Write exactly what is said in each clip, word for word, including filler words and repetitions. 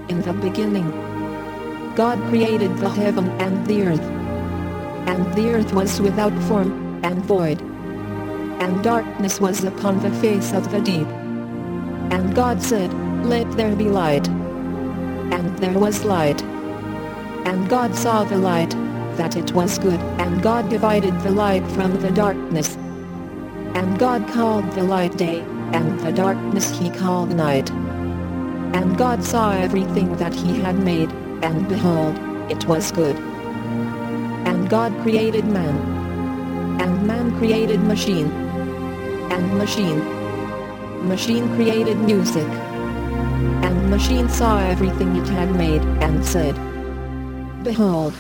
In the beginning, God created the heaven and the earth. And the earth was without form and void. And darkness was upon the face of the deep. And God said, "Let there be light." And there was light. And God saw the light, that it was good, and God divided the light from the darkness. And God called the light day, and the darkness he called night. And God saw everything that he had made, and behold, it was good. And God created man. And man created machine. And machine. Machine created music. And machine saw everything it had made, and said, "Behold."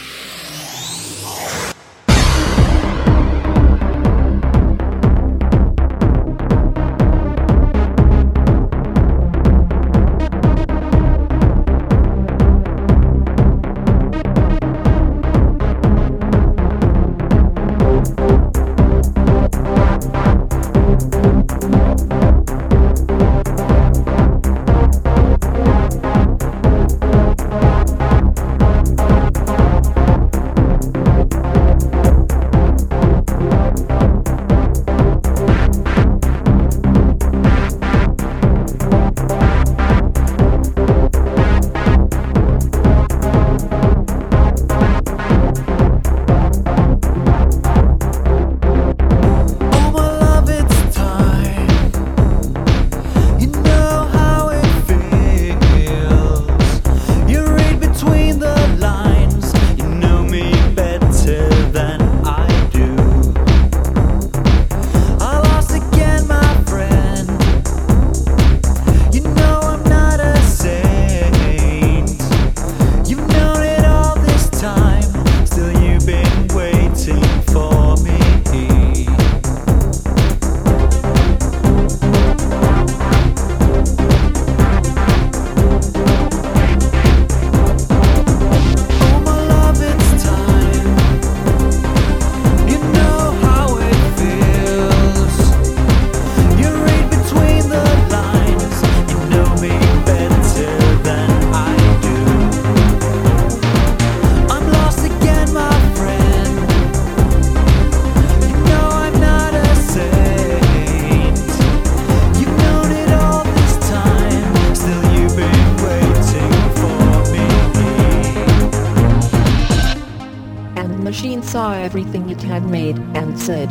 Machine saw everything it had made, and said,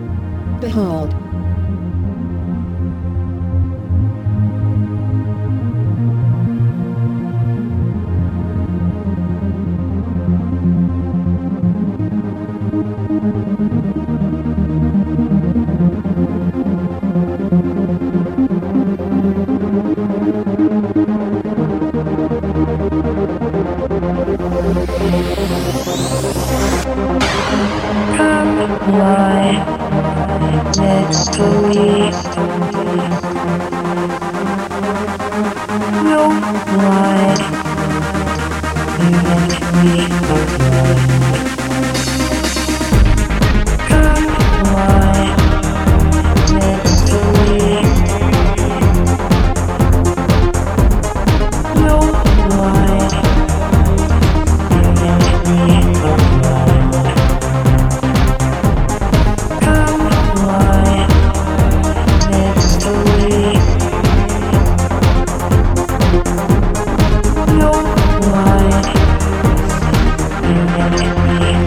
"Behold." Why next to me? No, why let me come? Why next to me? No, why let me No, why? You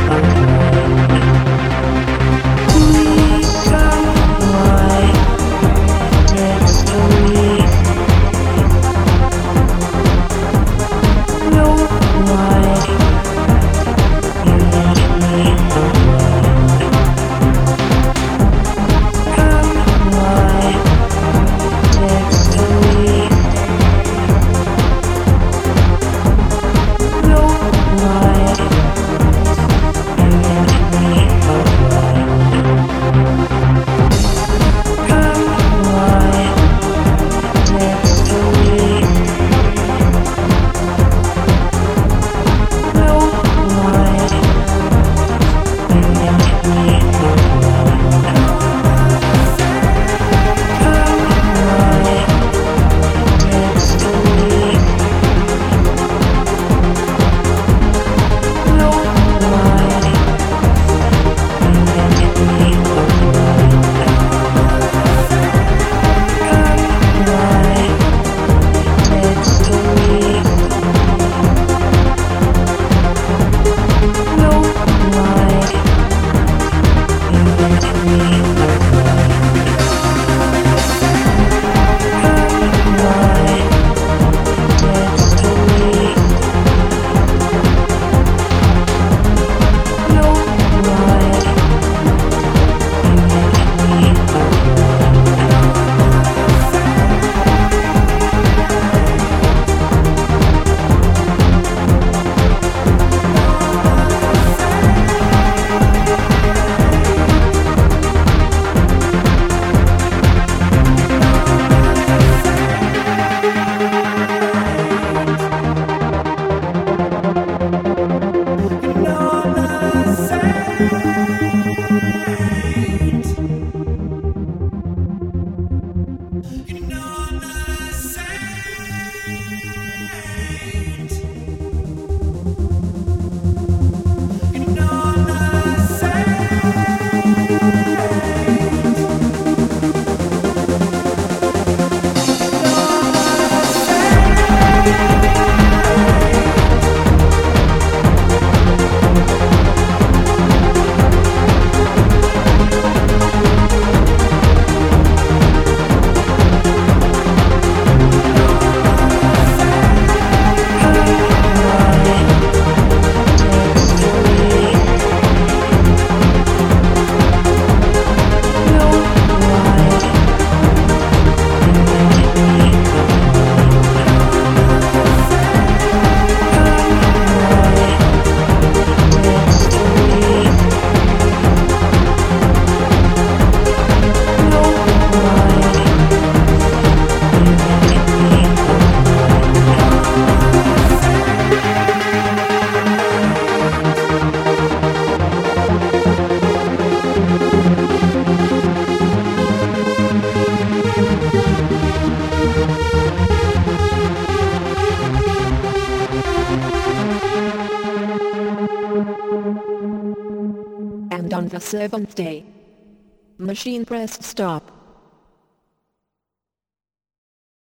the seventh day. Machine pressed stop.